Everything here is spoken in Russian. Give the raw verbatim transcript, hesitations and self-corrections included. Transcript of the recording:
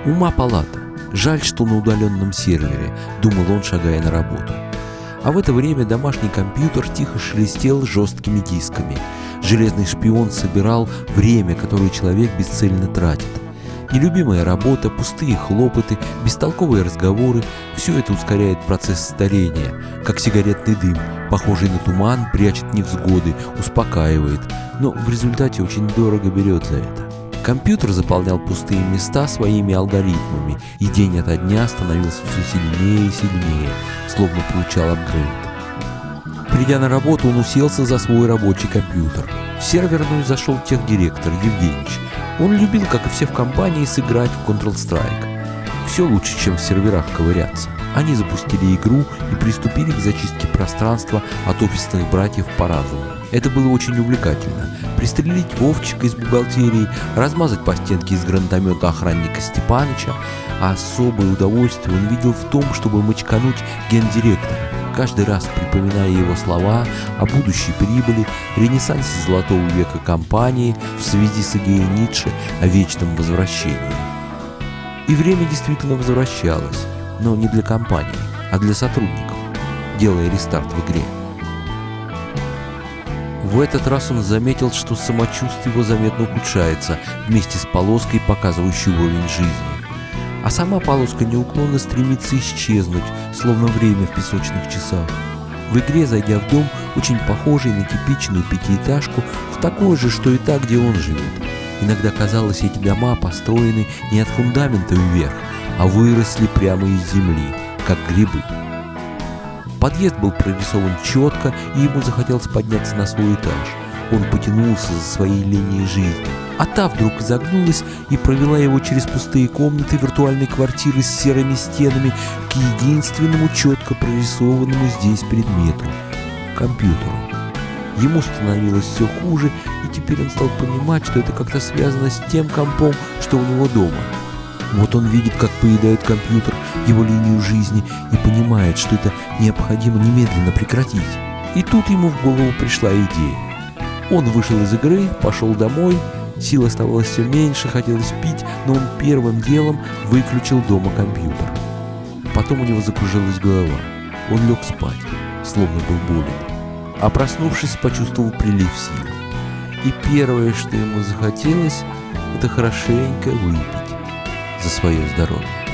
Ума палата. Жаль, что на удаленном сервере, думал он, шагая на работу. А в это время домашний компьютер тихо шелестел жесткими дисками. Железный шпион собирал время, которое человек бесцельно тратит. Нелюбимая работа, пустые хлопоты, бестолковые разговоры – все это ускоряет процесс старения, как сигаретный дым, похожий на туман, прячет невзгоды, успокаивает, но в результате очень дорого берет за это. Компьютер заполнял пустые места своими алгоритмами, и день ото дня становился все сильнее и сильнее, словно получал апгрейд. Придя на работу, он уселся за свой рабочий компьютер. В серверную зашел техдиректор Евгеньевич. Он любил, как и все в компании, сыграть в Counter-Strike. Все лучше, чем в серверах ковыряться. Они запустили игру и приступили к зачистке пространства от офисных братьев по разуму. Это было очень увлекательно. Пристрелить Вовчика из бухгалтерии, размазать по стенке из гранатомета охранника Степаныча, а особое удовольствие он видел в том, чтобы мочкануть гендиректора, каждый раз припоминая его слова о будущей прибыли, ренессансе золотого века компании в связи с идеей Ницше о вечном возвращении. И время действительно возвращалось, но не для компании, а для сотрудников, делая рестарт в игре. В этот раз он заметил, что самочувствие его заметно ухудшается вместе с полоской, показывающей уровень жизни. А сама полоска неуклонно стремится исчезнуть, словно время в песочных часах. В игре, зайдя в дом, очень похожий на типичную пятиэтажку, в такой же, что и та, где он живет. Иногда казалось, эти дома построены не от фундамента вверх, а выросли прямо из земли, как грибы. Подъезд был прорисован четко, и ему захотелось подняться на свой этаж. Он потянулся за своей линией жизни. А та вдруг изогнулась и провела его через пустые комнаты виртуальной квартиры с серыми стенами к единственному четко прорисованному здесь предмету – компьютеру. Ему становилось все хуже, и теперь он стал понимать, что это как-то связано с тем компом, что у него дома. Вот он видит, как поедает компьютер его линию жизни, и понимает, что это необходимо немедленно прекратить. И тут ему в голову пришла идея. Он вышел из игры, пошел домой, сил оставалось все меньше, хотелось пить, но он первым делом выключил дома компьютер. Потом у него закружилась голова. Он лег спать, словно был болен. А проснувшись, почувствовал прилив сил. И первое, что ему захотелось, это хорошенько выпить за свое здоровье.